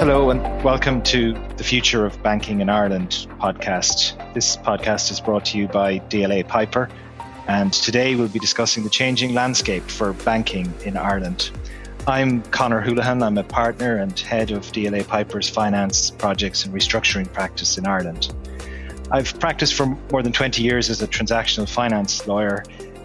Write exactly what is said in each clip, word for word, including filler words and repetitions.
Hello and welcome to the Future of Banking in Ireland podcast. This podcast is brought to you by D L A Piper, and today we'll be discussing the changing landscape for banking in Ireland. I'm Conor Houlihan. I'm a partner and head of D L A Piper's finance, projects and restructuring practice in Ireland. I've practiced for more than twenty years as a transactional finance lawyer,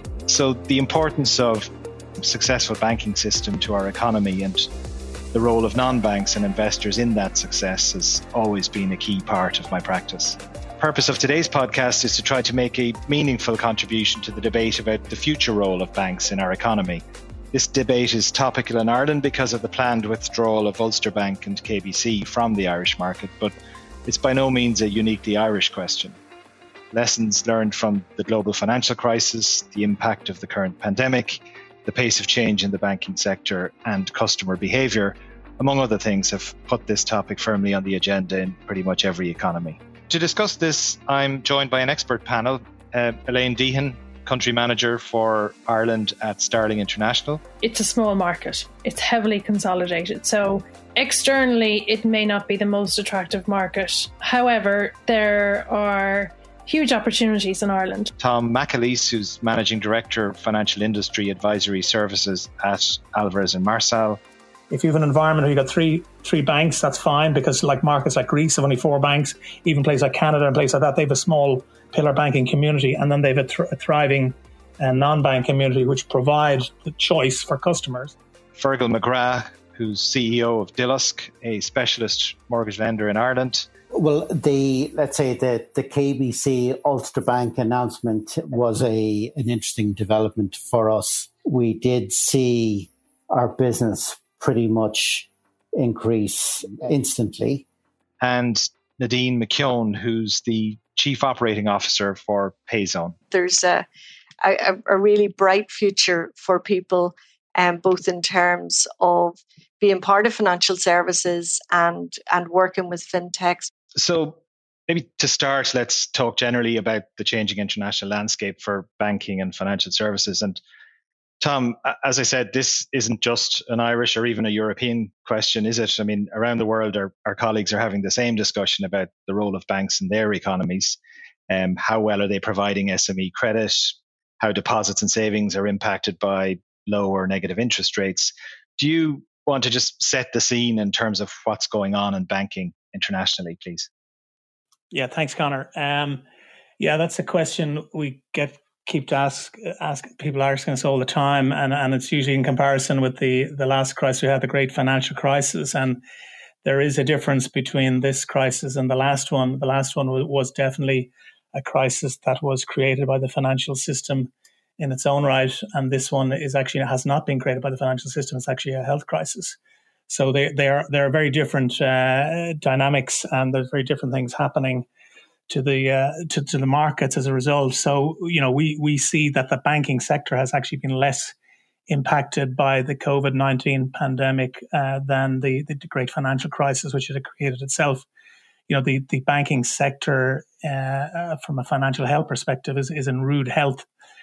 so the importance of a successful banking system to our economy and the role of non-banks and investors in that success has always been a key part of my practice. The purpose of today's podcast is to try to make a meaningful contribution to the debate about the future role of banks in our economy. This debate is topical in Ireland because of the planned withdrawal of Ulster Bank and K B C from the Irish market, but it's by no means a uniquely Irish question. Lessons learned from the global financial crisis, the impact of the current pandemic, the pace of change in the banking sector and customer behaviour, among other things, have put this topic firmly on the agenda in pretty much every economy. To discuss this, I'm joined by an expert panel, uh, Elaine Deehan, Country Manager for Ireland at Starling International. It's a small market. It's heavily consolidated. So externally, it may not be the most attractive market. However, there are huge opportunities in Ireland. Tom McAleese, who's Managing Director of Financial Industry Advisory Services at Alvarez and Marsal. If you have an environment where you've got three three banks, that's fine, because like markets like Greece have only four banks, even places like Canada and places like that, they have a small pillar banking community, and then they have a, th- a thriving uh, non-bank community which provide the choice for customers. Fergal McGrath, who's C E O of Dilusk, a specialist mortgage lender in Ireland. Well, the let's say the, the K B C Ulster Bank announcement was a an interesting development for us. We did see our business pretty much increase instantly. And Nadine McKeown, who's the Chief Operating Officer for Payzone. There's a, a, a really bright future for people, um, both in terms of being part of financial services and, and working with fintechs. So maybe to start, let's talk generally about the changing international landscape for banking and financial services. And Tom, as I said, this isn't just an Irish or even a European question, is it? I mean, around the world, our, our colleagues are having the same discussion about the role of banks in their economies. Um, how well are they providing S M E credit? How deposits and savings are impacted by low or negative interest rates? Do you want to just set the scene in terms of what's going on in banking internationally, please? Yeah, thanks, Conor. Um, yeah, that's a question we get keep to ask ask people asking us all the time, and, and it's usually in comparison with the, the last crisis we had, the great financial crisis. And there is a difference between this crisis and the last one. The last one was, was definitely a crisis that was created by the financial system in its own right, and this one is actually has not been created by the financial system. It's actually a health crisis. So they they are there are very different uh, dynamics, and there's very different things happening to the uh, to, to the markets as a result. So, you know, we we see that the banking sector has actually been less impacted by the COVID nineteen pandemic uh, than the, the great financial crisis, which it had created itself. You know, the, the banking sector uh, from a financial health perspective is, is in rude health.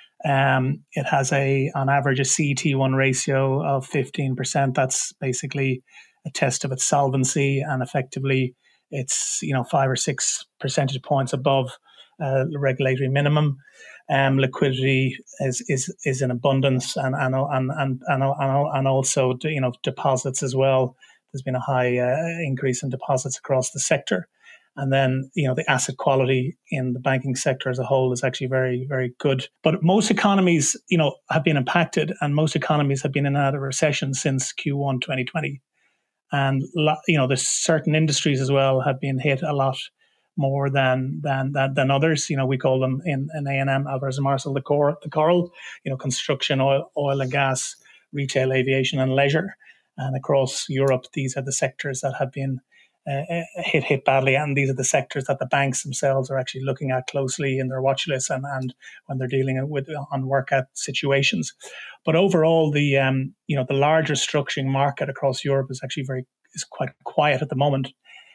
Um, it has a, on average, a C E T one ratio of fifteen percent. That's basically a test of its solvency, and effectively it's, you know, five or six percentage points above uh, the regulatory minimum. Um, liquidity is, is is in abundance, and and and and and, and also, you know, deposits as well. There's been a high uh, increase in deposits across the sector. And then, you know, the asset quality in the banking sector as a whole is actually very, very good. But most economies, you know, have been impacted, and most economies have been in and out of recession since Q one twenty twenty. And, you know, there's certain industries as well have been hit a lot more than than than, than others. You know, we call them in, in A and M, Alvarez and Marsal, the core, the coral, you know, construction, oil, oil and gas, retail, aviation and leisure. And across Europe, these are the sectors that have been Uh, hit hit badly, and these are the sectors that the banks themselves are actually looking at closely in their watch lists and, and when they're dealing with on workout situations. But overall, the um, you know the larger structuring market across Europe is actually very is quite quiet at the moment,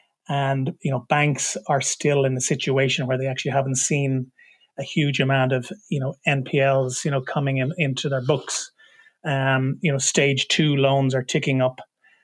and you know banks are still in a situation where they actually haven't seen a huge amount of you know N P Ls you know coming in into their books. Um, you know, stage two loans are ticking up.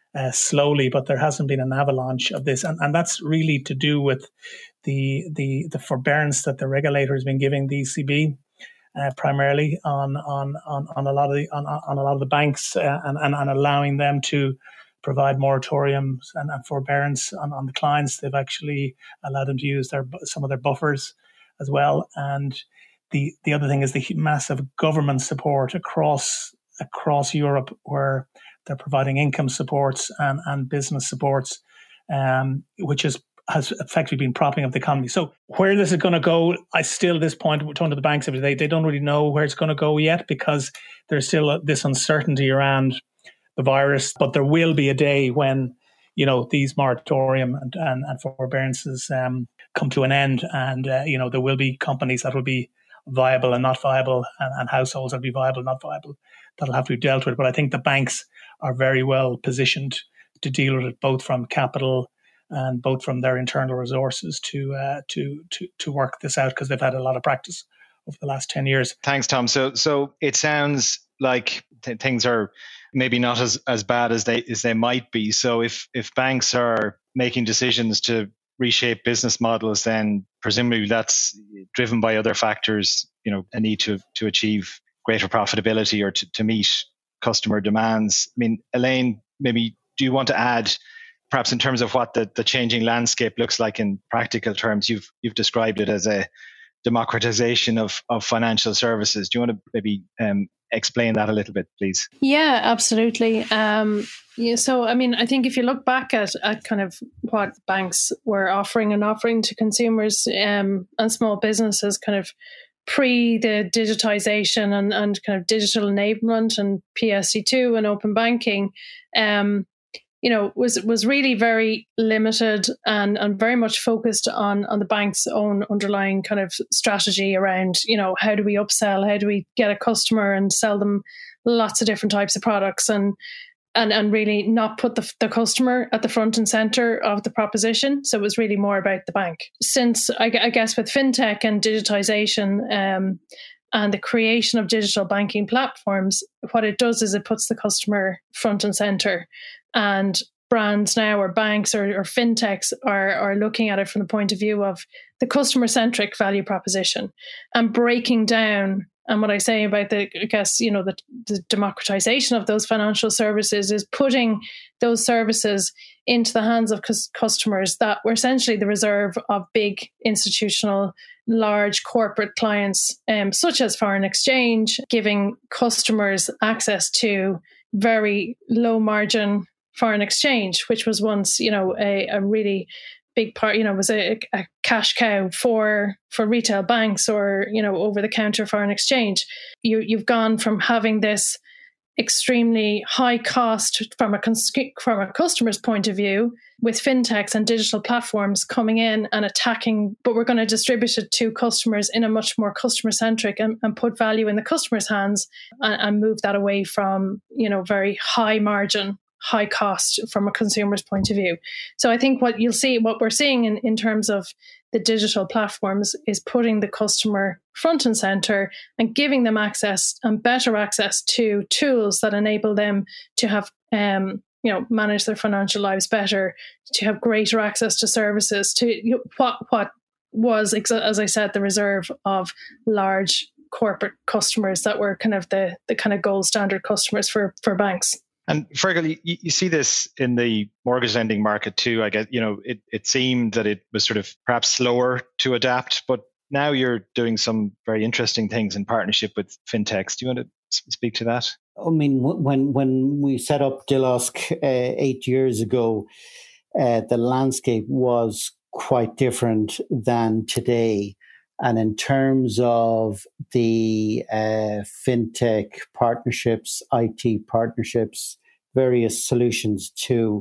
uh, slowly, but there hasn't been an avalanche of this. And, and that's really to do with the, the, the forbearance that the regulator has been giving the E C B. Uh, primarily on, on on on a lot of the on, on a lot of the banks uh, and, and and allowing them to provide moratoriums and, and forbearance on, on the clients. They've actually allowed them to use their some of their buffers as well. And the the other thing is the massive government support across across Europe, where they're providing income supports and, and business supports, um, which is has effectively been propping up the economy. So where this is going to go, I still at this point, we're talking to the banks every day, they don't really know where it's going to go yet, because there's still this uncertainty around the virus. But there will be a day when, you know, these moratorium and, and, and forbearances um, come to an end. And, uh, you know, there will be companies that will be viable and not viable, and, and households that will be viable and not viable. That'll have to be dealt with. But I think the banks are very well positioned to deal with it, both from capital and both from their internal resources to uh, to to to work this out, because they've had a lot of practice over the last ten years. Thanks, Tom. So so it sounds like th- things are maybe not as, as bad as they as they might be. So if if banks are making decisions to reshape business models, then presumably that's driven by other factors, you know, a need to to achieve greater profitability or to, to meet customer demands. I mean, Elaine, maybe do you want to add, perhaps in terms of what the, the changing landscape looks like in practical terms? You've you've described it as a democratization of, of financial services. Do you want to maybe um, explain that a little bit, please? Yeah, absolutely. Um, yeah, so, I mean, I think if you look back at, at kind of what banks were offering and offering to consumers um, and small businesses kind of pre the digitization and, and kind of digital enablement and P S C two and open banking, um, you know, was was really very limited and, and very much focused on, on the bank's own underlying kind of strategy around, you know, how do we upsell, how do we get a customer and sell them lots of different types of products, and and, and really not put the, the customer at the front and center of the proposition. So it was really more about the bank. Since, I, I guess, with fintech and digitization, um, and the creation of digital banking platforms, what it does is it puts the customer front and center. And brands now, or banks or, or fintechs, are, are looking at it from the point of view of the customer-centric value proposition and breaking down. And what I say about the, I guess, you know, the, the democratization of those financial services is putting those services into the hands of cus- customers that were essentially the reserve of big institutional, large corporate clients, um, such as foreign exchange, giving customers access to very low margin foreign exchange, which was once, you know, a, a really big part, you know, was a, a cash cow for for retail banks or, you know, over the counter foreign exchange. You you've gone from having this extremely high cost from a cons- from a customer's point of view, with fintechs and digital platforms coming in and attacking, but we're going to distribute it to customers in a much more customer centric and, and put value in the customer's hands, and, and move that away from, you know, very high margin, high cost from a consumer's point of view. So I think what you'll see, what we're seeing in, in terms of the digital platforms, is putting the customer front and center and giving them access and better access to tools that enable them to have, um, you know, manage their financial lives better, to have greater access to services, to you know, what what was, as I said, the reserve of large corporate customers that were kind of the the kind of gold standard customers for for banks. And Fergal, you, you see this in the mortgage lending market too. I guess, you know, it, it seemed that it was sort of perhaps slower to adapt, but now you're doing some very interesting things in partnership with fintechs. Do you want to speak to that? I mean, when when we set up Dilosk uh, eight years ago, uh, the landscape was quite different than today. And in terms of the uh, fintech partnerships, I T partnerships, various solutions to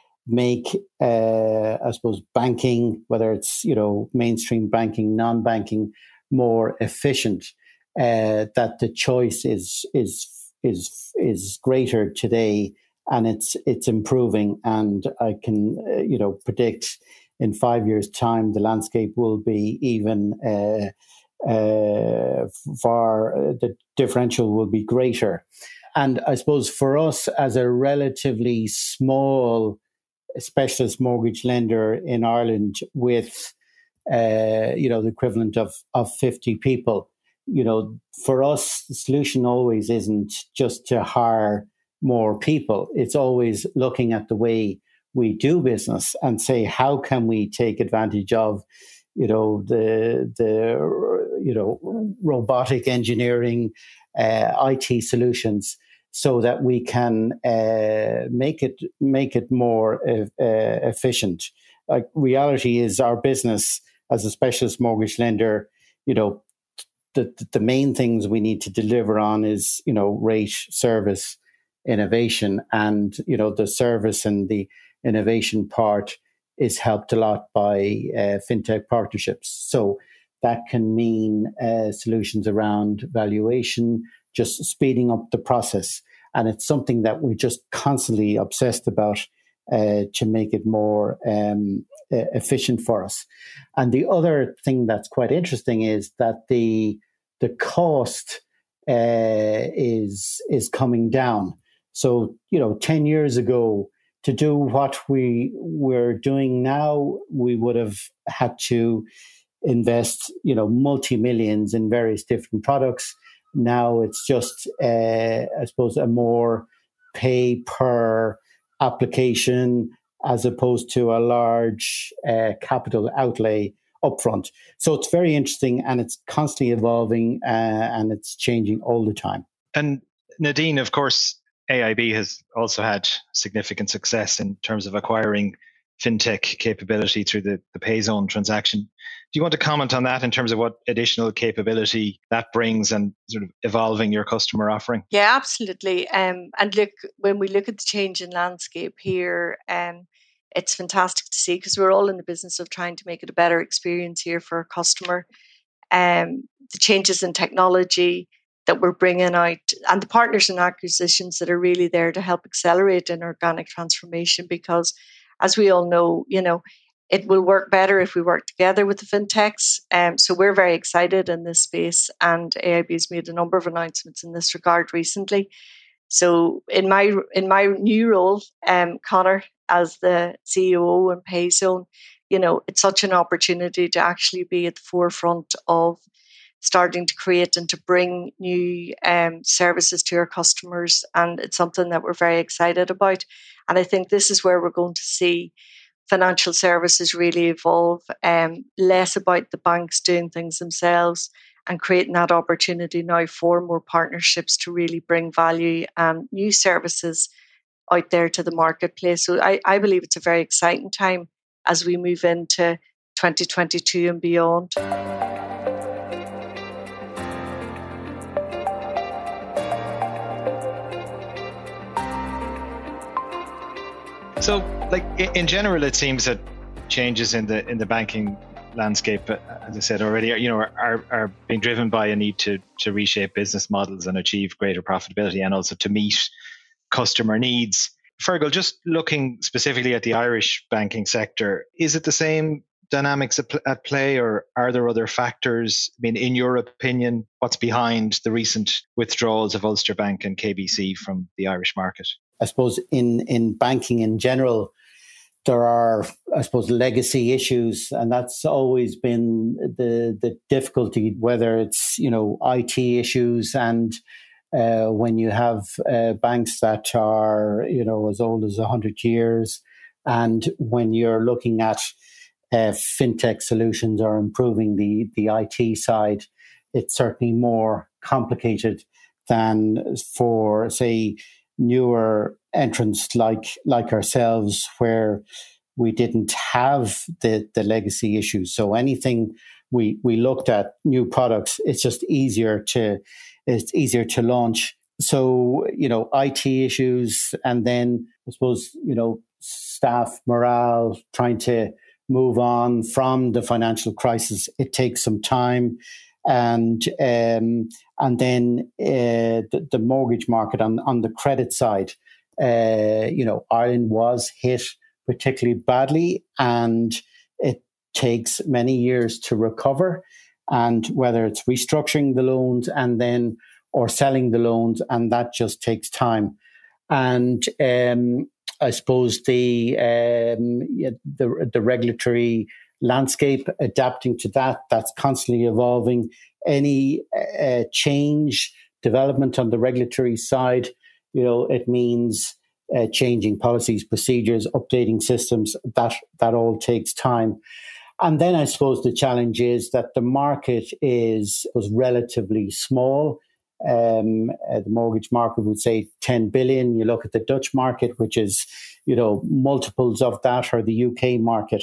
make, uh, I suppose, banking, whether it's, you know, mainstream banking, non-banking, more efficient, uh, that the choice is is is is greater today, and it's it's improving. And I can, uh, you know, predict in five years' time, the landscape will be even uh, uh, far, uh, the differential will be greater. and I suppose for us as a relatively small specialist mortgage lender in Ireland with, uh, you know, the equivalent of, of fifty people, you know, for us, the solution always isn't just to hire more people. It's always looking at the way we do business and say, how can we take advantage of, you know, the, the you know, robotic engineering, uh, I T solutions, so that we can uh, make it make it more uh, efficient. Like, reality is, our business as a specialist mortgage lender, you know, the the main things we need to deliver on is, you know, rate, service, innovation, and, you know, the service and the innovation part is helped a lot by uh, fintech partnerships. So that can mean uh, solutions around valuation, just speeding up the process. And it's something that we're just constantly obsessed about uh, to make it more um, uh, efficient for us. And the other thing that's quite interesting is that the the cost uh, is is coming down. So, you know, ten years ago, to do what we we're doing now, we would have had to invest, you know, multi-millions in various different products. Now it's just, uh, I suppose, a more pay per application as opposed to a large uh, capital outlay upfront. So it's very interesting, and it's constantly evolving, uh, and it's changing all the time. And Nadine, of course, A I B has also had significant success in terms of acquiring fintech capability through the, the Payzone transaction. Do you want to comment on that in terms of what additional capability that brings and sort of evolving your customer offering? Yeah, absolutely. Um, and look, when we look at the change in landscape here, um, it's fantastic to see, because we're all in the business of trying to make it a better experience here for our customer. Um, the changes in technology that we're bringing out, and the partners and acquisitions that are really there to help accelerate an organic transformation, because as we all know, you know, it will work better if we work together with the fintechs. Um, so we're very excited in this space, and A I B has made a number of announcements in this regard recently. So in my in my new role, um, Conor, as the C E O in Payzone, you know, it's such an opportunity to actually be at the forefront of starting to create and to bring new um, services to our customers. And it's something that we're very excited about. And I think this is where we're going to see financial services really evolve, um, less about the banks doing things themselves and creating that opportunity now for more partnerships to really bring value and new services out there to the marketplace. So I, I believe it's a very exciting time as we move into twenty twenty-two and beyond. So, like, in general, it seems that changes in the in the banking landscape, as I said already, you know, are are being driven by a need to to reshape business models and achieve greater profitability, and also to meet customer needs. Fergal, just looking specifically at the Irish banking sector, is it the same dynamics at play, or are there other factors? I mean, in your opinion, what's behind the recent withdrawals of Ulster Bank and K B C from the Irish market? I suppose in, in banking in general, there are, I suppose, legacy issues, and that's always been the the difficulty, whether it's, you know, I T issues, and uh, when you have uh, banks that are, you know, as old as one hundred years, and when you're looking at uh, fintech solutions or improving the, the I T side, it's certainly more complicated than for, say, newer entrants like like ourselves, where we didn't have the, the legacy issues. So anything we we looked at, new products, it's just easier to it's easier to launch. So, you know, I T issues, and then I suppose, you know, staff morale, trying to move on from the financial crisis. It takes some time. And um, and then uh, the, the mortgage market on, on the credit side, uh, you know, Ireland was hit particularly badly, and it takes many years to recover. And whether it's restructuring the loans and then or selling the loans, and that just takes time. And um, I suppose the, um, the the regulatory landscape, adapting to that, that's constantly evolving. Any uh, change, development on the regulatory side, you know, it means uh, changing policies, procedures, updating systems. That that all takes time. And then I suppose the challenge is that the market is was relatively small. Um, uh, the mortgage market would say ten billion. You look at the Dutch market, which is, you know, multiples of that, or the U K market.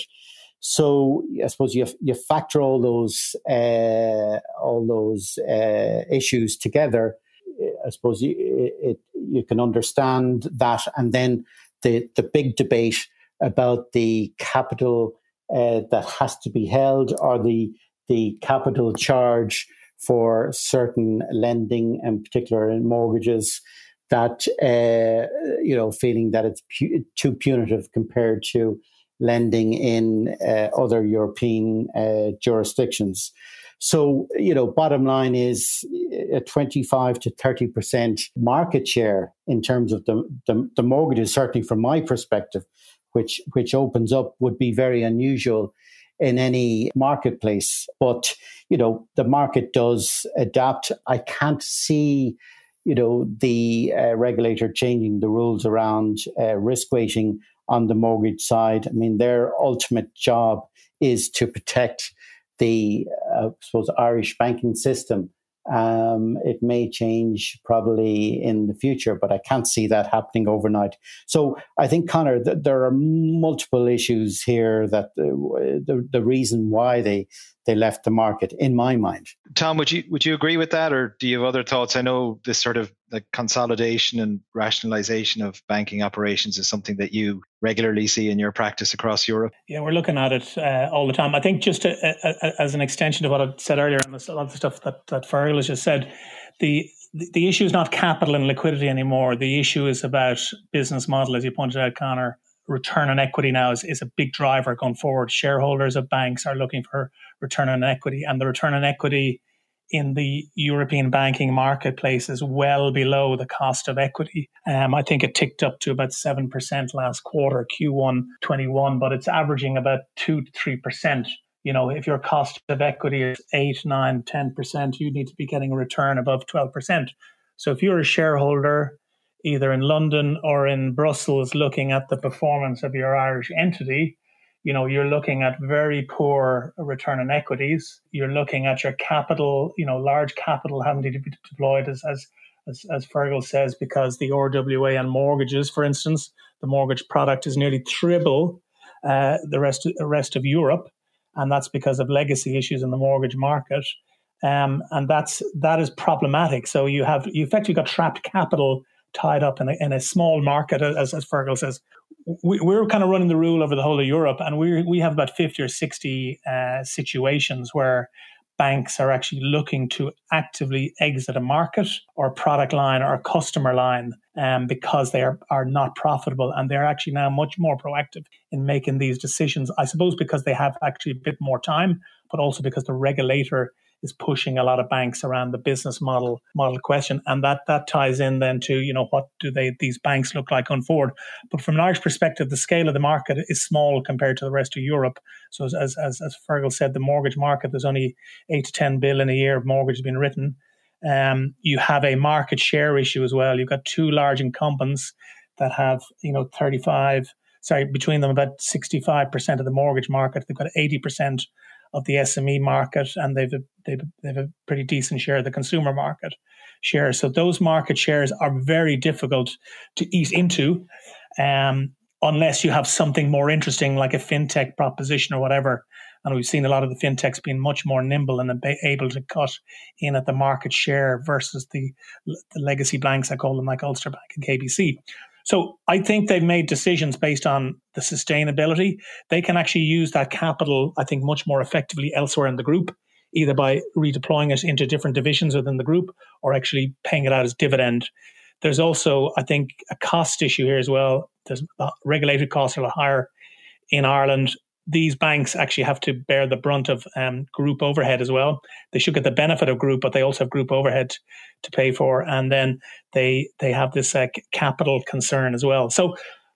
So I suppose you you factor all those uh, all those uh, issues together. I suppose you, it, you can understand that, and then the the big debate about the capital uh, that has to be held, or the the capital charge for certain lending, in particular in mortgages, that uh, you know, feeling that it's pu- too punitive compared to lending in uh, other European uh, jurisdictions. So, you know, bottom line is a twenty-five to thirty percent market share in terms of the, the, the mortgages, certainly from my perspective, which which opens up, would be very unusual in any marketplace. But, you know, the market does adapt. I can't see, you know, the uh, regulator changing the rules around uh, risk weighting on the mortgage side. I mean, their ultimate job is to protect the, uh, I suppose, Irish banking system. Um, it may change probably in the future, but I can't see that happening overnight. So I think, Conor, th- there are multiple issues here that the, the the reason why they they left the market, in my mind. Tom, would you would you agree with that, or do you have other thoughts? I know this sort of like consolidation and rationalization of banking operations is something that you regularly see in your practice across Europe. Yeah, we're looking at it uh, all the time. I think just to, uh, as an extension of what I said earlier, and a lot of the stuff that that Fergal just said, the the issue is not capital and liquidity anymore. The issue is about business model, as you pointed out, Conor. Return on equity now is, is a big driver going forward. Shareholders of banks are looking for return on equity, and the return on equity in the European banking marketplace is well below the cost of equity. Um, I think it ticked up to about seven percent last quarter, Q one twenty-one, but it's averaging about two to three percent. You know, if your cost of equity is eight, nine, ten percent, you need to be getting a return above twelve percent. So if you're a shareholder, either in London or in Brussels, looking at the performance of your Irish entity, you know, you're looking at very poor return on equities. You're looking at your capital, you know, large capital having to be deployed, as as as, as Fergal says, because the R W A on mortgages, for instance, the mortgage product is nearly triple uh, the rest of, the rest of Europe, and that's because of legacy issues in the mortgage market. Um, and that's that is problematic. So you have you effectively got trapped capital tied up in a, in a small market, as, as Fergal says. We, we're kind of running the rule over the whole of Europe, and we we have about fifty or sixty uh, situations where banks are actually looking to actively exit a market or a product line or a customer line um, because they are, are not profitable, and they're actually now much more proactive in making these decisions, I suppose because they have actually a bit more time, but also because the regulator is pushing a lot of banks around the business model model question, and that that ties in then to, you know, what do they these banks look like going forward. But from an Irish perspective, the scale of the market is small compared to the rest of Europe. So as as as Fergal said, the mortgage market, there's only eight to ten billion a year of mortgages being written. Um, you have a market share issue as well. You've got two large incumbents that have, you know, thirty-five, sorry, between them about sixty-five percent of the mortgage market. They've got eighty percent of the S M E market, and they've a, they've, they've a pretty decent share of the consumer market share. So those market shares are very difficult to eat into um, unless you have something more interesting like a fintech proposition or whatever. And we've seen a lot of the fintechs being much more nimble and able to cut in at the market share versus the, the legacy banks, I call them, like Ulster Bank and K B C. So I think they've made decisions based on the sustainability. They can actually use that capital, I think, much more effectively elsewhere in the group, either by redeploying it into different divisions within the group or actually paying it out as dividend. There's also, I think, a cost issue here as well. There's regulated costs are a lot higher in Ireland these banks actually have to bear the brunt of um, group overhead as well. They should get the benefit of group, but they also have group overhead to pay for. And then they they have this uh, capital concern as well. So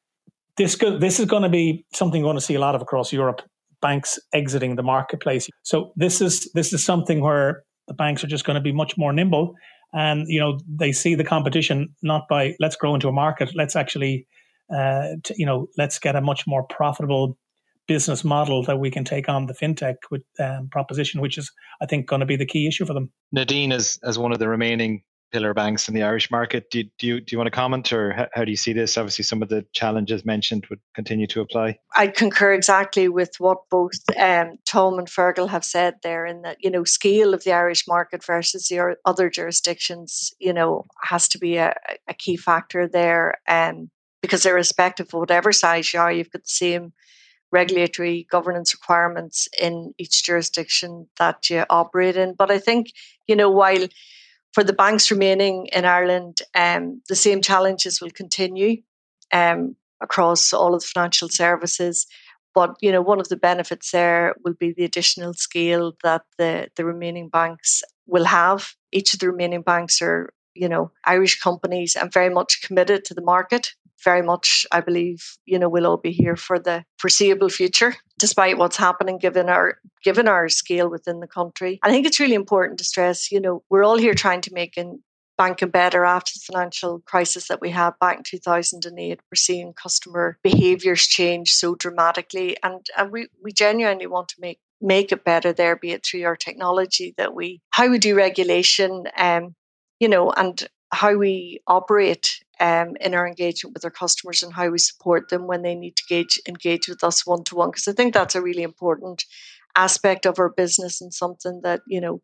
this go- this is going to be something we're going to see a lot of across Europe, banks exiting the marketplace. So this is this is something where the banks are just going to be much more nimble. And, you know, they see the competition not by let's grow into a market, let's actually, uh, t- you know, let's get a much more profitable business model that we can take on the fintech with, um, proposition, which is, I think, going to be the key issue for them. Nadine, as as one of the remaining pillar banks in the Irish market, do, do you do you want to comment, or how, how do you see this? Obviously, some of the challenges mentioned would continue to apply. I concur exactly with what both um, Tom and Fergal have said there, in that, you know, scale of the Irish market versus the other jurisdictions, you know, has to be a, a key factor there, um, because irrespective of whatever size you are, you've got the same regulatory governance requirements in each jurisdiction that you operate in. But I think, you know, while for the banks remaining in Ireland, um, the same challenges will continue um, across all of the financial services. But, you know, one of the benefits there will be the additional scale that the, the remaining banks will have. Each of the remaining banks are, you know, Irish companies and very much committed to the market. Very much, I believe, you know, we'll all be here for the foreseeable future, despite what's happening given our given our scale within the country. I think it's really important to stress, you know, we're all here trying to make in banking better after the financial crisis that we had back in two thousand eight. We're seeing customer behaviours change so dramatically, and, and we, we genuinely want to make make it better there, be it through our technology, that we how we do regulation, um, you know, and how we operate um, in our engagement with our customers, and how we support them when they need to engage, engage with us one-to-one. Because I think that's a really important aspect of our business, and something that, you know,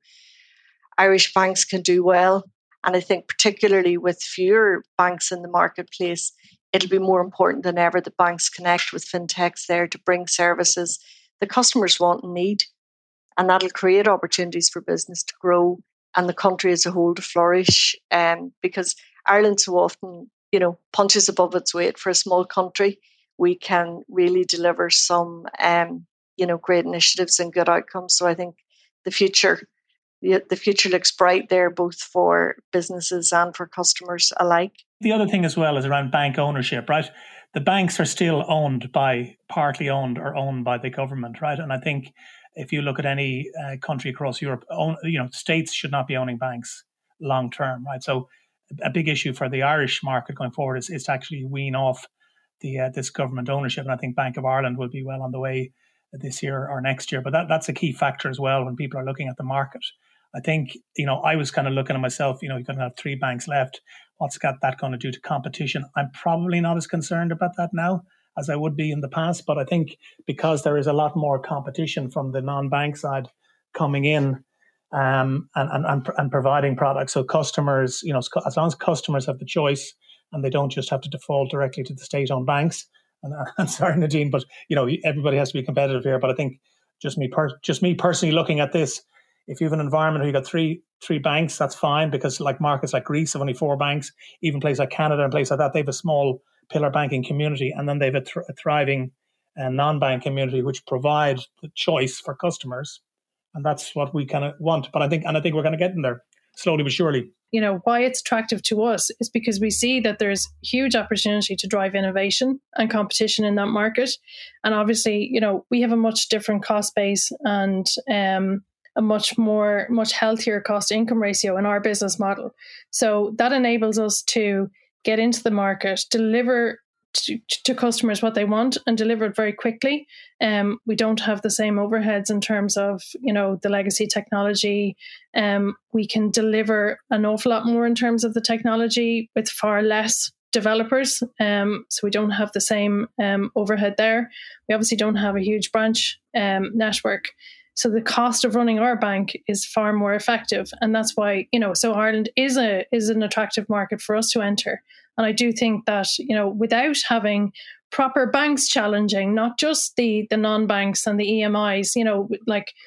Irish banks can do well. And I think particularly with fewer banks in the marketplace, it'll be more important than ever that banks connect with fintechs there to bring services the customers want and need. And that'll create opportunities for business to grow and the country as a whole to flourish. Um, because Ireland so often, you know, punches above its weight for a small country. We can really deliver some, um, you know, great initiatives and good outcomes. So I think the future, the, the future looks bright there, both for businesses and for customers alike. The other thing as well is around bank ownership, right? The banks are still owned by, partly owned or owned by the government, right? And I think if you look at any uh, country across Europe, own, you know, states should not be owning banks long term, right? So a big issue for the Irish market going forward is, is to actually wean off the uh, this government ownership. And I think Bank of Ireland will be well on the way this year or next year. But that, that's a key factor as well when people are looking at the market. I think, you know, I was kind of looking at myself, you know, you're going to have three banks left. What's got that going to do to competition? I'm probably not as concerned about that now as I would be in the past. But I think because there is a lot more competition from the non-bank side coming in um, and, and, and, and providing products. So customers, you know, as long as customers have the choice and they don't just have to default directly to the state-owned banks. And I'm sorry, Nadine, but, you know, everybody has to be competitive here. But I think just me, per- just me personally looking at this, if you have an environment where you've got three three banks, that's fine, because like markets like Greece have only four banks, even places like Canada and places like that, they have a small pillar banking community, and then they have a, th- a thriving uh, non-bank community which provide the choice for customers, and that's what we kind of want. But I think, and I think we're going to get in there slowly but surely. You know, why it's attractive to us is because we see that there's huge opportunity to drive innovation and competition in that market, and obviously, you know, we have a much different cost base and um. a much more, much healthier cost income ratio in our business model. So that enables us to get into the market, deliver to, to customers what they want, and deliver it very quickly. Um, we don't have the same overheads in terms of, you know, the legacy technology. Um, we can deliver an awful lot more in terms of the technology with far less developers. Um, so we don't have the same um, overhead there. We obviously don't have a huge branch um, network. So the cost of running our bank is far more effective. And that's why, you know, so Ireland is a is an attractive market for us to enter. And I do think that, you know, without having proper banks challenging, not just the the non-banks and the E M Is, you know, like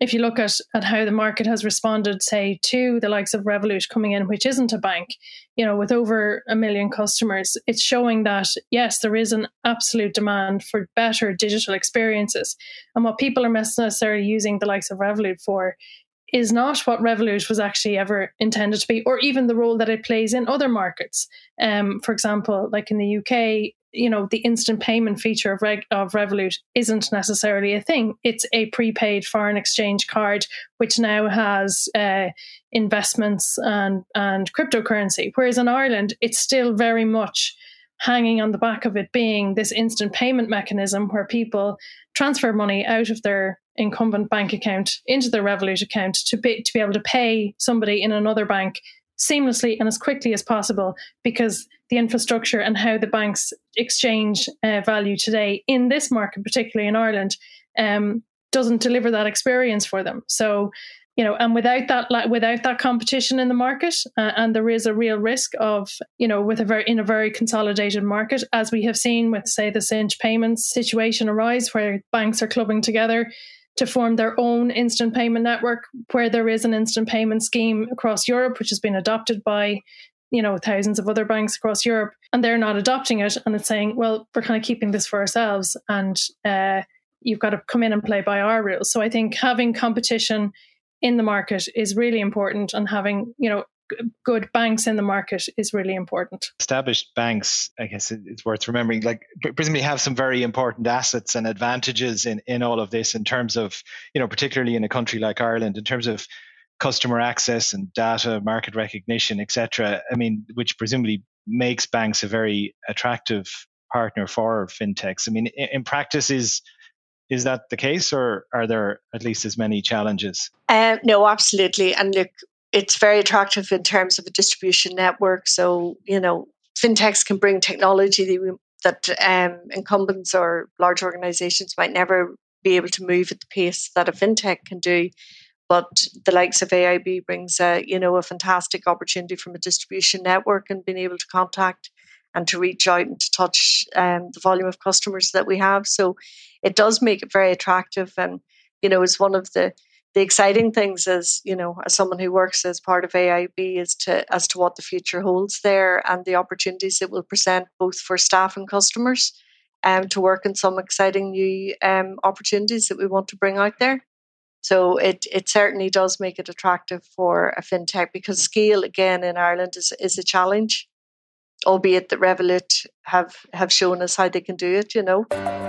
if you look at, at how the market has responded, say, to the likes of Revolut coming in, which isn't a bank, you know, with over a million customers, it's showing that, yes, there is an absolute demand for better digital experiences. And what people are necessarily using the likes of Revolut for is not what Revolut was actually ever intended to be, or even the role that it plays in other markets. Um, for example, like in the U K, you know, the instant payment feature of, Reg- of Revolut isn't necessarily a thing. It's a prepaid foreign exchange card, which now has uh, investments and, and cryptocurrency. Whereas in Ireland, it's still very much hanging on the back of it being this instant payment mechanism where people transfer money out of their incumbent bank account into their Revolut account to be, to be able to pay somebody in another bank seamlessly and as quickly as possible, because the infrastructure and how the banks exchange uh, value today in this market, particularly in Ireland, um, doesn't deliver that experience for them. So, you know, and without that, without that competition in the market, uh, and there is a real risk of, you know, with a very in a very consolidated market, as we have seen with, say, the Cinch payments situation arise, where banks are clubbing together to form their own instant payment network, where there is an instant payment scheme across Europe, which has been adopted by, you know, thousands of other banks across Europe, and they're not adopting it. And it's saying, well, we're kind of keeping this for ourselves, and uh, you've got to come in and play by our rules. So I think having competition in the market is really important, and having, you know, g- good banks in the market is really important. Established banks, I guess it's worth remembering, like presumably have some very important assets and advantages in, in all of this in terms of, you know, particularly in a country like Ireland, in terms of customer access and data, market recognition, et cetera. I mean, which presumably makes banks a very attractive partner for fintechs. I mean, in, in practice, is Is that the case, or are there at least as many challenges? Uh, no, absolutely. And look, it's very attractive in terms of a distribution network. So, you know, fintechs can bring technology that, we, that um, incumbents or large organizations might never be able to move at the pace that a fintech can do. But the likes of A I B brings a, you know, a fantastic opportunity from a distribution network and being able to contact and to reach out and to touch um, the volume of customers that we have. So it does make it very attractive. And, you know, it's one of the, the exciting things as, you know, as someone who works as part of A I B is to, as to what the future holds there and the opportunities it will present both for staff and customers um, to work in some exciting new um, opportunities that we want to bring out there. So it it certainly does make it attractive for a fintech, because scale, again, in Ireland is, is a challenge, albeit that Revolut have, have shown us how they can do it, you know.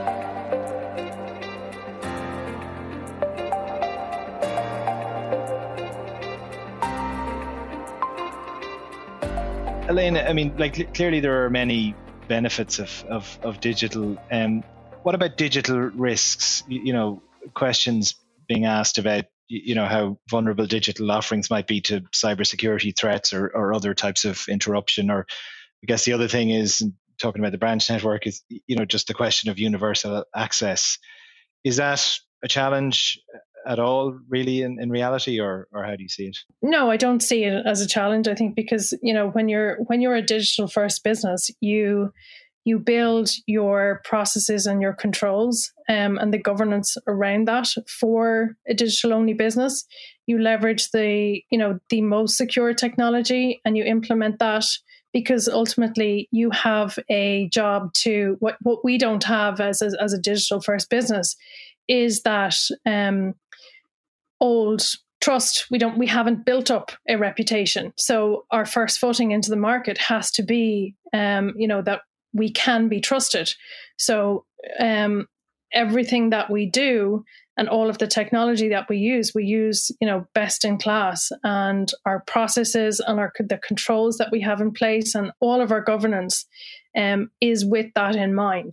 Elaine, I mean, like clearly there are many benefits of, of, of digital. Um, what about digital risks? You, you know, questions being asked about, you know, how vulnerable digital offerings might be to cybersecurity threats or, or other types of interruption. Or I guess the other thing is, talking about the branch network, is, you know, just the question of universal access. Is that a challenge at all, really, in, in reality, or or how do you see it? No, I don't see it as a challenge. I think because, you know, when you're when you're a digital first business, you you build your processes and your controls um, and the governance around that for a digital only business. You leverage the, you know, the most secure technology and you implement that, because ultimately you have a job to, what, what we don't have as a, as a digital first business is that um, old trust. We don't, we haven't built up a reputation. So our first footing into the market has to be, um, you know, that we can be trusted. So um, everything that we do and all of the technology that we use, we use, you know, best in class, and our processes and our the controls that we have in place and all of our governance um, is with that in mind.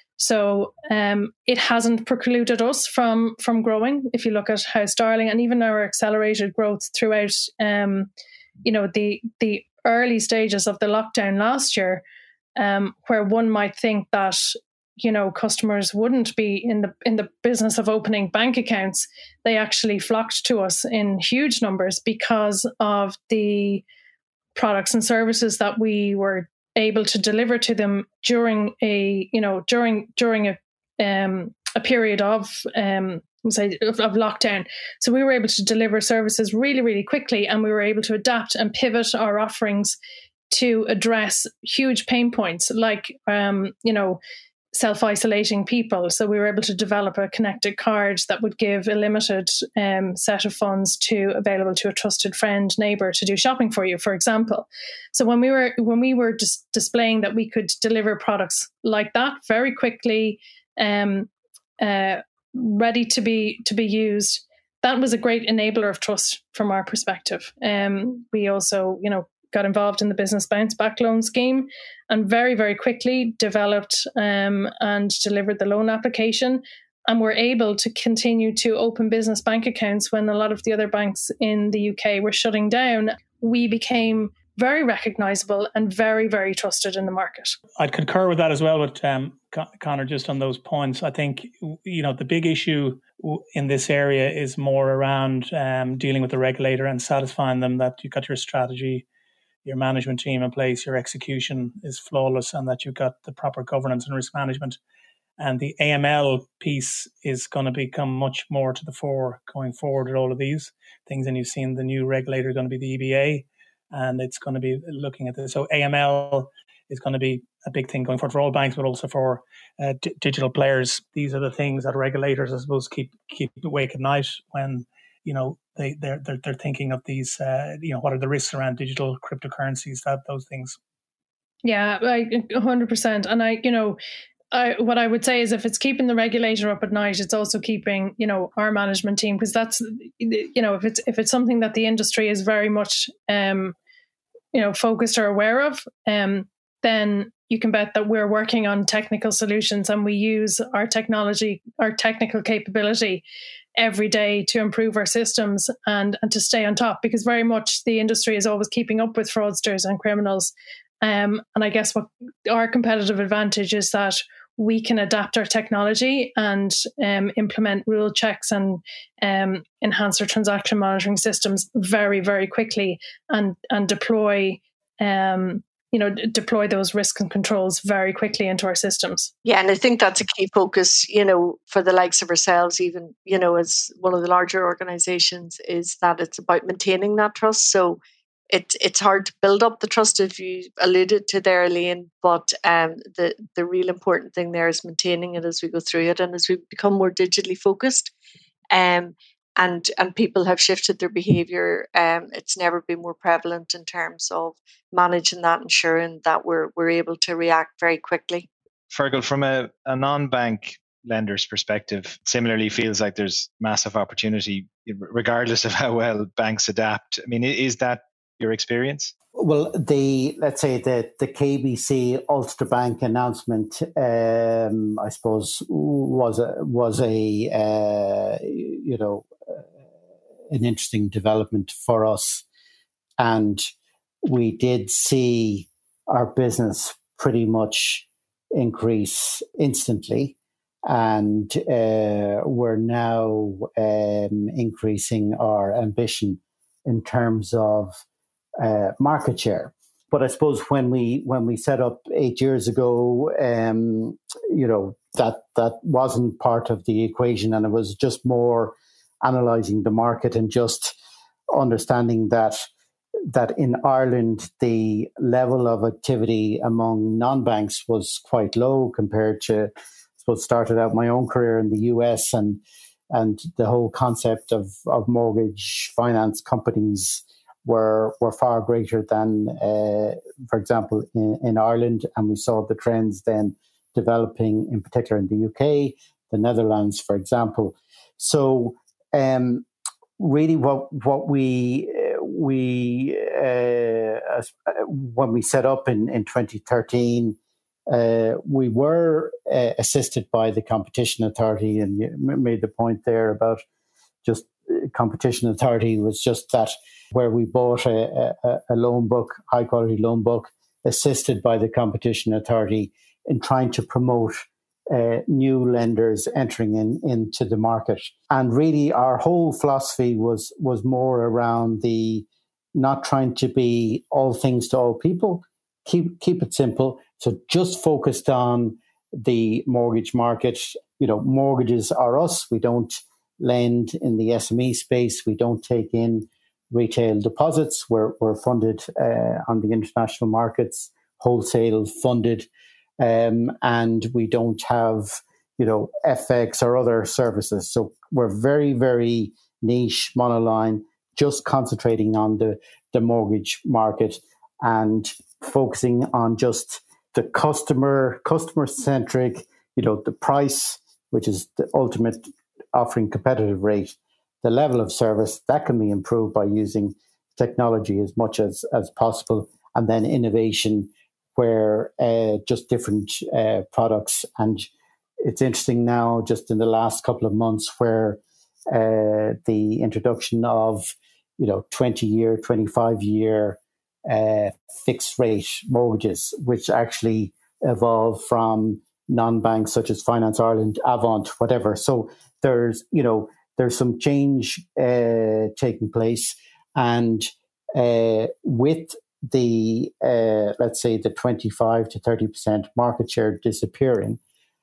So um, it hasn't precluded us from from growing. If you look at how Starling and even our accelerated growth throughout, um, you know, the the early stages of the lockdown last year, um, where one might think that, you know, customers wouldn't be in the in the business of opening bank accounts, they actually flocked to us in huge numbers because of the products and services that we were able to deliver to them during a, you know, during during a um, a period of um, say of, of lockdown. So we were able to deliver services really, really quickly, and we were able to adapt and pivot our offerings to address huge pain points like, um, you know, self-isolating people. So we were able to develop a connected card that would give a limited um, set of funds to available to a trusted friend, neighbor to do shopping for you, for example. So when we were when we were dis- displaying that we could deliver products like that very quickly, um, uh, ready to be to be used, that was a great enabler of trust from our perspective. Um, we also, you know, got involved in the business bounce back loan scheme and very, very quickly developed um, and delivered the loan application. And were able to continue to open business bank accounts when a lot of the other banks in the U K were shutting down. We became very recognizable and very, very trusted in the market. I'd concur with that as well with um, Conor, just on those points. I think, you know, the big issue in this area is more around um, dealing with the regulator and satisfying them that you've got your strategy, your management team in place, your execution is flawless, and that you've got the proper governance and risk management. And the A M L piece is going to become much more to the fore going forward with all of these things. And you've seen the new regulator going to be the E B A, and it's going to be looking at this. So A M L is going to be a big thing going forward for all banks, but also for uh, d- digital players. These are the things that regulators, I suppose, keep keep awake at night when, you know, they they're they're, they're thinking of these. Uh, you know, what are the risks around digital cryptocurrencies? That those things. Yeah, like one hundred percent. And I, you know, I, what I would say is if it's keeping the regulator up at night, it's also keeping, you know, our management team, because that's, you know, if it's if it's something that the industry is very much, um, you know, focused or aware of, um, then you can bet that we're working on technical solutions and we use our technology, our technical capability every day to improve our systems and, and to stay on top, because very much the industry is always keeping up with fraudsters and criminals. Um, and I guess what our competitive advantage is that we can adapt our technology and um, implement rule checks and um, enhance our transaction monitoring systems very, very quickly, and and deploy, um, you know, d- deploy those risk and controls very quickly into our systems. Yeah, and I think that's a key focus, you know, for the likes of ourselves, even, you know, as one of the larger organizations, is that it's about maintaining that trust. So It, it's hard to build up the trust, if you alluded to there, Elaine, but um, the, the real important thing there is maintaining it as we go through it and as we become more digitally focused. Um, and and people have shifted their behaviour. Um, it's never been more prevalent in terms of managing that, ensuring that we're we're able to react very quickly. Fergal, from a, a non-bank lender's perspective, similarly feels like there's massive opportunity regardless of how well banks adapt. I mean, is that your experience? Well, the let's say the the K B C Ulster Bank announcement, um, I suppose, was a was a uh, you know uh, an interesting development for us, and we did see our business pretty much increase instantly, and uh, we're now um, increasing our ambition in terms of Uh, market share. But I suppose when we when we set up eight years ago, um, you know, that that wasn't part of the equation, and it was just more analysing the market and just understanding that that in Ireland the level of activity among non-banks was quite low compared to, I suppose, started out my own career in the U S, and and the whole concept of of mortgage finance companies were were far greater than, uh, for example, in, in Ireland. And we saw the trends then developing, in particular in the U K, the Netherlands, for example. So um, really what what we we uh, when we set up in, in twenty thirteen, uh, we were uh, assisted by the Competition Authority, and you made the point there about just Competition Authority was just that, where we bought a, a, a loan book, high quality loan book, assisted by the Competition Authority in trying to promote uh, new lenders entering in into the market. And really our whole philosophy was was more around the not trying to be all things to all people. Keep keep it simple. So just focused on the mortgage market. You know, mortgages are us. We don't lend in the S M E space. We don't take in retail deposits. We're, we're funded uh, on the international markets, wholesale funded, um, and we don't have, you know, F X or other services. So we're very, very niche, monoline, just concentrating on the, the mortgage market and focusing on just the customer, customer centric, you know, the price, which is the ultimate offering competitive rate, the level of service that can be improved by using technology as much as, as possible, and then innovation where uh, just different uh, products. And it's interesting now, just in the last couple of months, where uh, the introduction of, you know, twenty year, twenty-five year uh, fixed rate mortgages, which actually evolved from non-banks such as Finance Ireland, Avant, whatever. So there's, you know, there's some change uh, taking place. And uh, with the, uh, let's say, the twenty-five to thirty percent market share disappearing,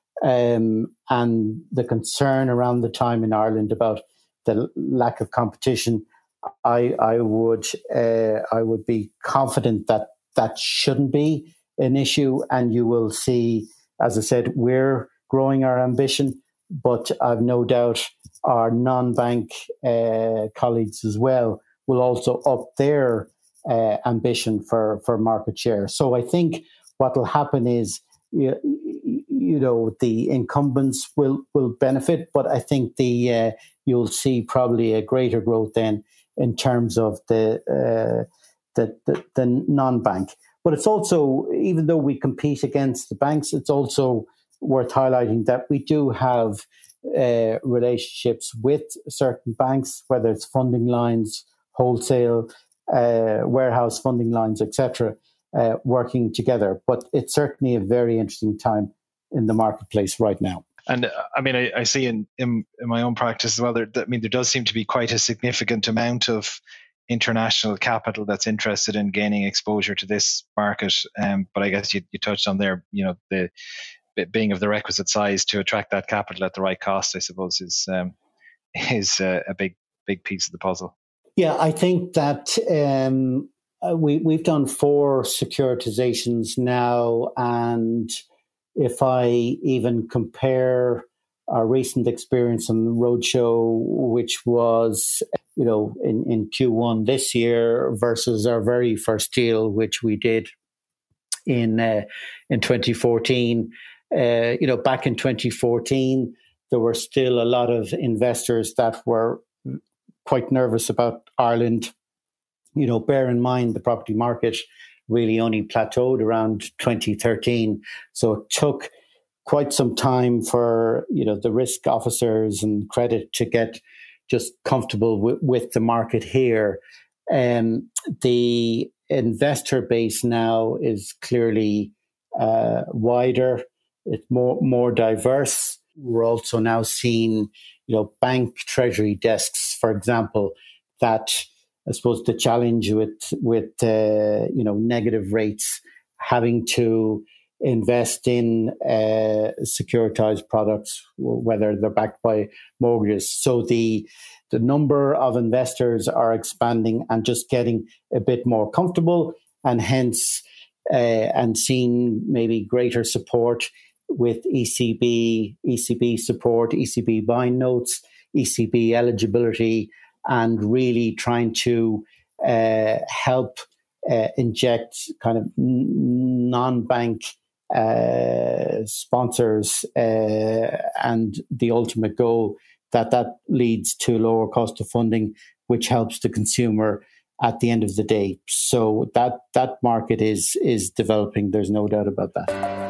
um, and the concern around the time in Ireland about the lack of competition, I, I would uh, I would be confident that that shouldn't be an issue. And you will see, as I said, we're growing our ambition, but I've no doubt our non-bank uh, colleagues as well will also up their uh, ambition for, for market share. So I think what will happen is, you, you know, the incumbents will, will benefit, but I think the uh, you'll see probably a greater growth then in terms of the, uh, the, the, the non-bank. But it's also, even though we compete against the banks, it's also worth highlighting that we do have uh, relationships with certain banks, whether it's funding lines, wholesale, uh, warehouse funding lines, et cetera, uh, working together. But it's certainly a very interesting time in the marketplace right now. And uh, I mean, I, I see in, in in my own practice as well, there, I mean, there does seem to be quite a significant amount of international capital that's interested in gaining exposure to this market. Um, but I guess you, you touched on there, you know, the being of the requisite size to attract that capital at the right cost, I suppose, is um, is a, a big, big piece of the puzzle. Yeah, I think that um, we, we've done four securitizations now. And if I even compare our recent experience on the roadshow, which was, you know, in, in Q one this year versus our very first deal, which we did in uh, in twenty fourteen, uh, you know, back in twenty fourteen, there were still a lot of investors that were quite nervous about Ireland. You know, bear in mind the property market really only plateaued around twenty thirteen. So it took quite some time for, you know, the risk officers and credit to get just comfortable w- with the market here. Um, the investor base now is clearly uh, wider. It's more more diverse. We're also now seeing, you know, bank treasury desks, for example, that I suppose the challenge with with uh, you know, negative rates, having to invest in uh, securitized products, whether they're backed by mortgages. So the the number of investors are expanding and just getting a bit more comfortable, and hence uh, and seeing maybe greater support with E C B, E C B support, E C B buying notes, E C B eligibility, and really trying to uh, help uh, inject kind of non-bank uh, sponsors, uh, and the ultimate goal that that leads to lower cost of funding, which helps the consumer at the end of the day. So that that market is is developing. There's no doubt about that.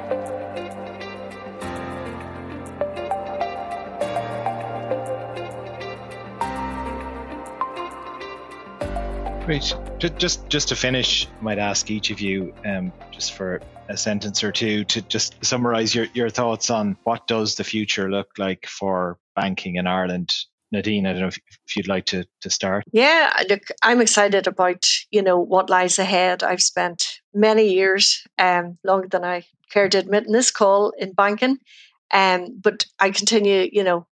Great. Just just to finish, I might ask each of you, um, just for a sentence or two, to just summarize your, your thoughts on what does the future look like for banking in Ireland. Nadine, I don't know if, if you'd like to, to start. Yeah, look, I'm excited about, you know, what lies ahead. I've spent many years, um, longer than I care to admit in this call, in banking. Um, but I continue, you know,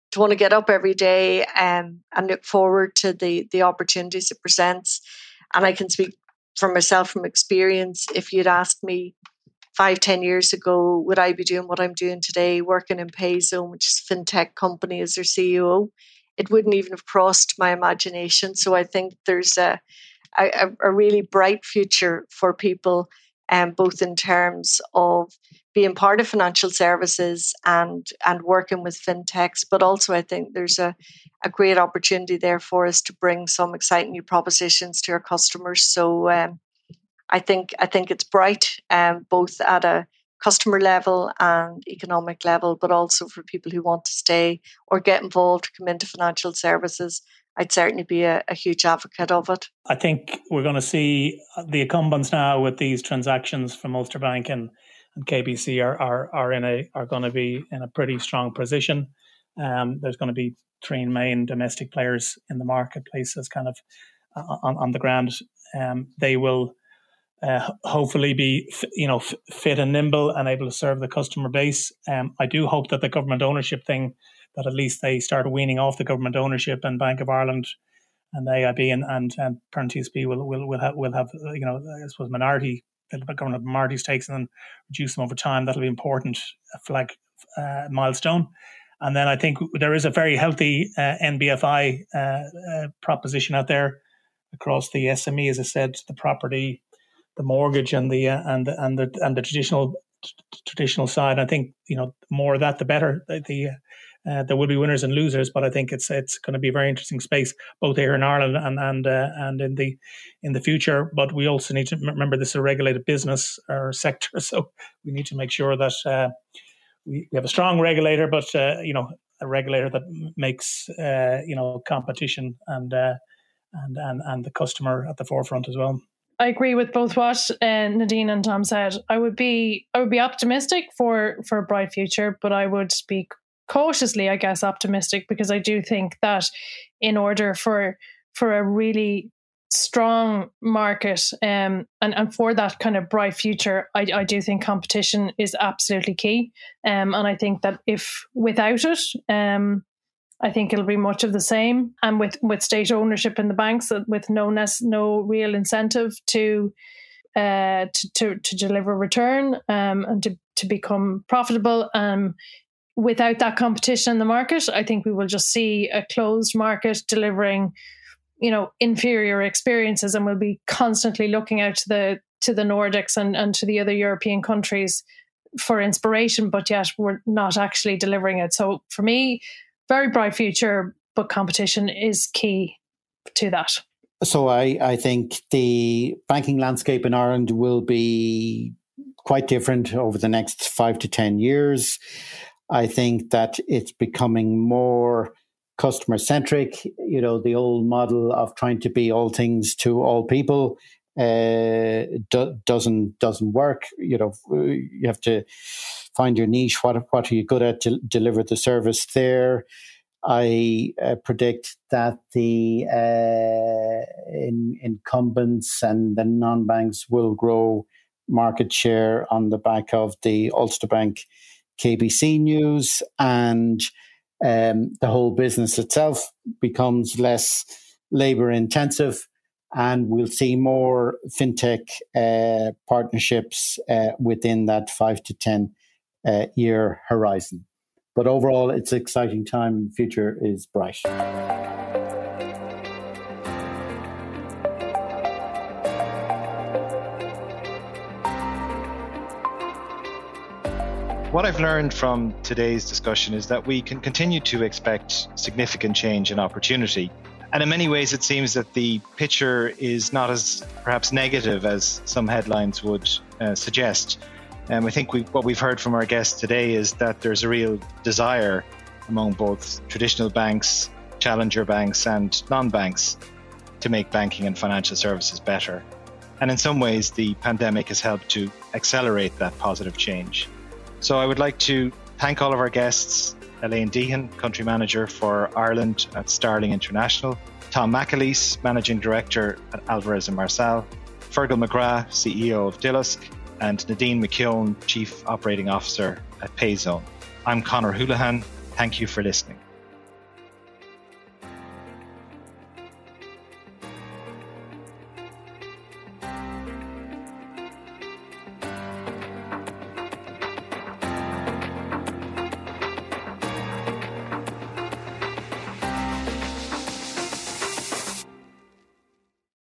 to want to get up every day um, and look forward to the the opportunities it presents. And I can speak for myself from experience. If you'd asked me five, ten years ago, would I be doing what I'm doing today, working in Payzone, which is a fintech company, as their C E O, it wouldn't even have crossed my imagination. So I think there's a a, a really bright future for people, um, both in terms of being part of financial services and and working with fintechs, but also I think there's a, a great opportunity there for us to bring some exciting new propositions to our customers. So um, I think I think it's bright, um, both at a customer level and economic level, but also for people who want to stay or get involved, come into financial services. I'd certainly be a, a huge advocate of it. I think we're going to see the incumbents now with these transactions from Ulster Bank and, and K B C are are are in a are going to be in a pretty strong position. Um, there's going to be three main domestic players in the marketplace as kind of uh, on on the ground. Um, they will uh, hopefully be you know fit and nimble and able to serve the customer base. Um, I do hope that the government ownership thing, that at least they start weaning off the government ownership, and Bank of Ireland and A I B and and, and Perrin T S B will will will have will have you know I suppose minority the government minority stakes and then reduce them over time. That'll be important, a flag uh, milestone. And then I think there is a very healthy uh, N B F I uh, uh, proposition out there across the S M E, as I said, the property, the mortgage, and the uh, and the, and the and the traditional t- traditional side. I think you know more of that, the better. The, the uh, there will be winners and losers, but I think it's it's going to be a very interesting space both here in Ireland and and uh, and in the in the future. But we also need to remember this is a regulated business or sector, so we need to make sure that. Uh, We have a strong regulator, but uh, you know, a regulator that makes uh, you know competition and uh, and and and the customer at the forefront as well. I agree with both what uh, Nadine and Tom said. I would be I would be optimistic for for a bright future, but I would be cautiously, I guess, optimistic, because I do think that in order for for a really strong market um, and, and for that kind of bright future, I, I do think competition is absolutely key. Um, and I think that if without it, um, I think it'll be much of the same. And with, with state ownership in the banks, with no no real incentive to uh, to, to to deliver return um, and to, to become profitable. Um, without that competition in the market, I think we will just see a closed market delivering you know, inferior experiences, and we'll be constantly looking out to the to the Nordics and, and to the other European countries for inspiration, but yet we're not actually delivering it. So for me, very bright future, but competition is key to that. So I, I think the banking landscape in Ireland will be quite different over the next five to ten years. I think that it's becoming more customer centric. You know, the old model of trying to be all things to all people uh, do, doesn't doesn't work. You know, you have to find your niche. What what are you good at to deliver the service there? I uh, predict that the uh, in, incumbents and the non-banks will grow market share on the back of the Ulster Bank K B C news, and Um, the whole business itself becomes less labour intensive, and we'll see more fintech uh, partnerships uh, within that five to ten uh, year horizon. But overall, it's an exciting time. The future is bright. What I've learned from today's discussion is that we can continue to expect significant change and opportunity. And in many ways, it seems that the picture is not as perhaps negative as some headlines would uh, suggest. Um, I think we, what we've heard from our guests today is that there's a real desire among both traditional banks, challenger banks, and non-banks to make banking and financial services better. And in some ways, the pandemic has helped to accelerate that positive change. So I would like to thank all of our guests, Elaine Deehan, Country Manager for Ireland at Starling International, Tom McAleese, Managing Director at Alvarez and Marsal, Fergal McGrath, C E O of Dillusk, and Nadine McKeown, Chief Operating Officer at Payzone. I'm Conor Houlihan. Thank you for listening.